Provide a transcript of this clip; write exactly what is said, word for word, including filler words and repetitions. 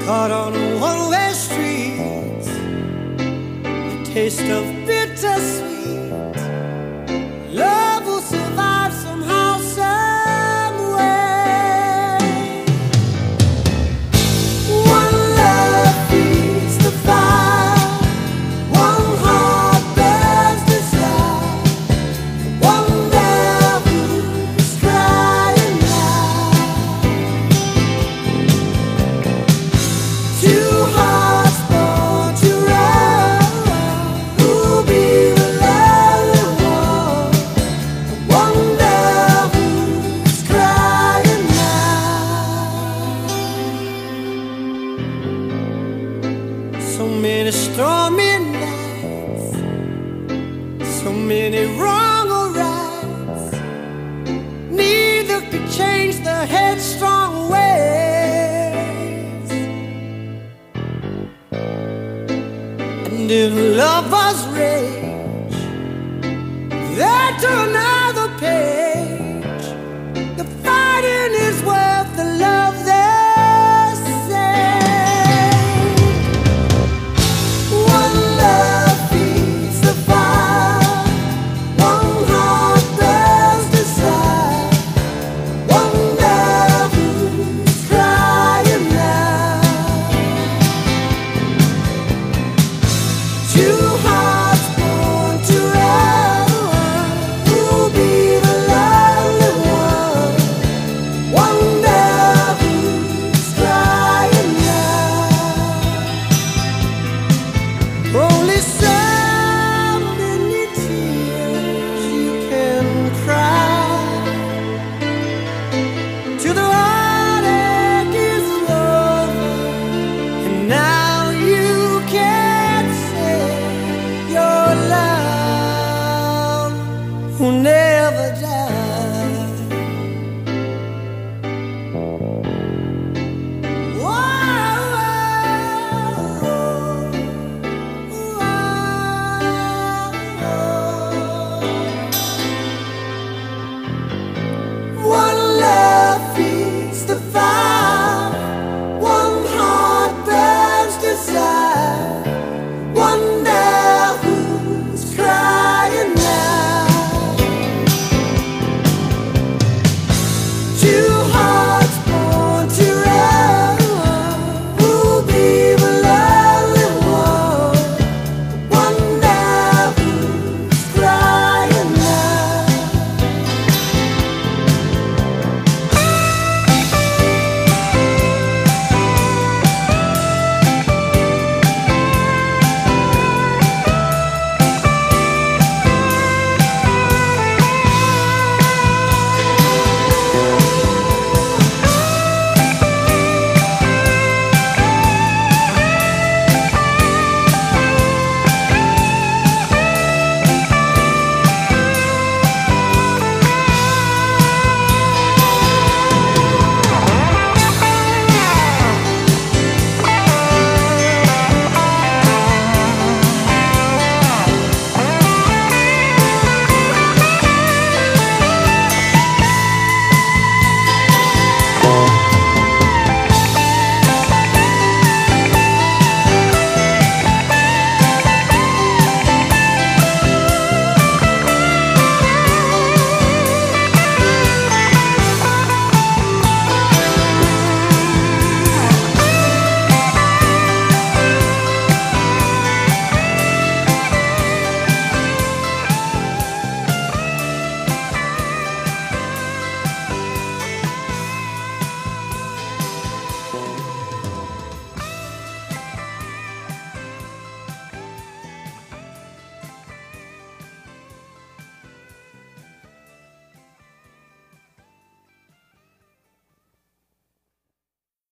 caught on one-way streets, the taste of bittersweet. Love will survive somehow, some way. One love feeds the fire, one heart bears desire, one devil is crying out. Two hearts born to run, who'll be the lonely one? One devil is crying out. So many stormy nights, so many wrong or rights. Neither could change the headstrong ways. And if lovers rage, they turn another page. The fighting is where